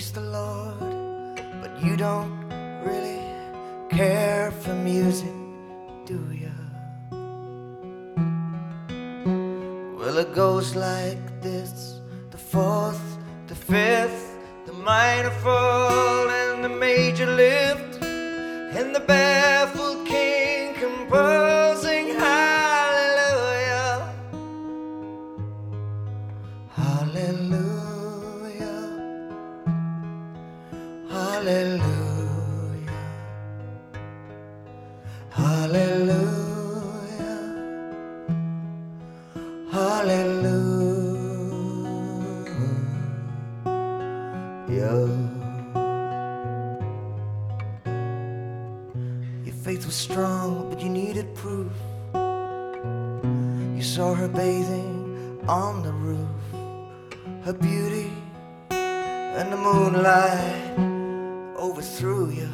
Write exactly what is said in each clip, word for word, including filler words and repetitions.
praise the Lord, but you don't really care for music, do ya? Well, it goes like this: the fourth, the fifth, the minor fall, and the major lift, and the baffled king composing hallelujah, hallelujah, hallelujah, hallelujah, hallelujah. Your faith was strong, but you needed proof. You saw her bathing on the roof, her beauty and the moonlight overthrew you.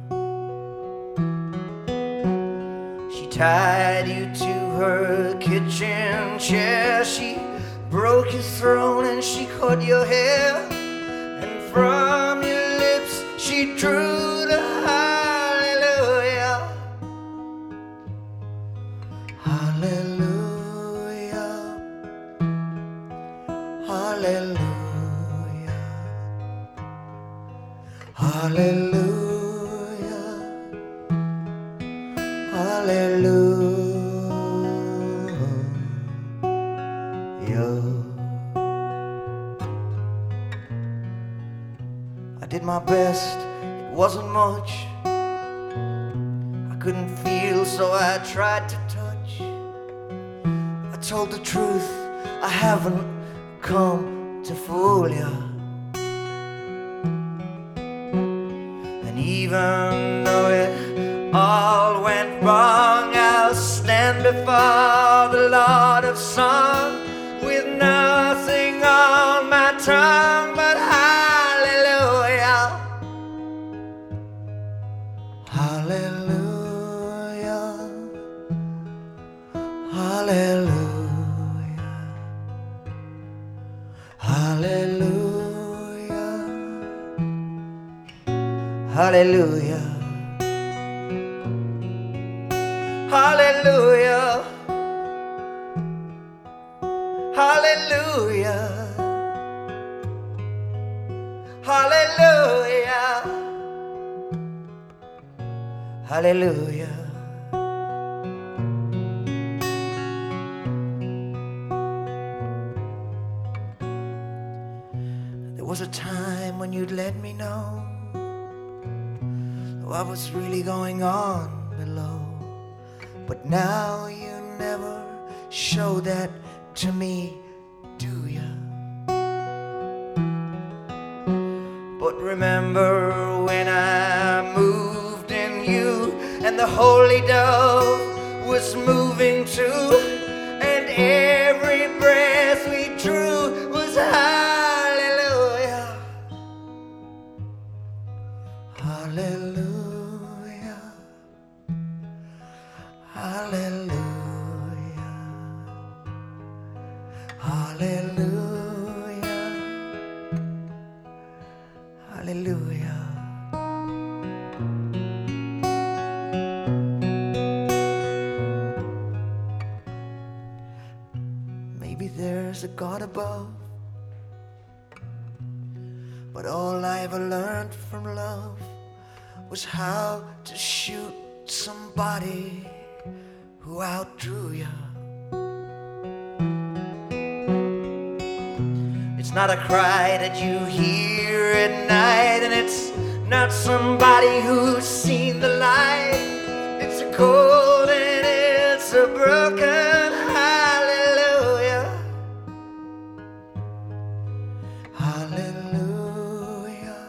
She tied you to her kitchen chair, she broke your throne and she cut your hair, and from your lips she drew the hallelujah, hallelujah, hallelujah, hallelujah, hallelujah. I did my best, it wasn't much. I couldn't feel, so I tried to touch. I told the truth, I haven't come to fool ya. And even though it all went wrong, I'll stand before the Lord of Song with nothing on my tongue but hallelujah, hallelujah, hallelujah, hallelujah, hallelujah, hallelujah, hallelujah, hallelujah, hallelujah. There was a time when you'd let me know what was really going on below, but now you never show that to me, do ya? But remember when I moved in you, and the Holy Dove was moving too, and every breath we drew was hallelujah, hallelujah, hallelujah, hallelujah, hallelujah. Maybe there's a God above, but all I ever learned from love was how to shoot somebody who outdrew you. It's not a cry that you hear at night, and it's not somebody who's seen the light. It's a cold and it's a broken hallelujah, hallelujah,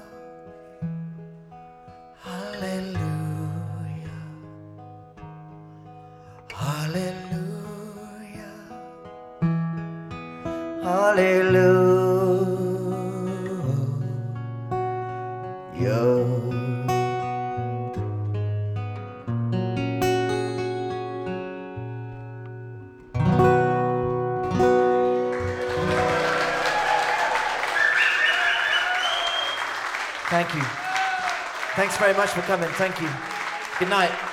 hallelujah, hallelujah, hallelujah. Thank you. Thanks very much for coming. Thank you. Good night.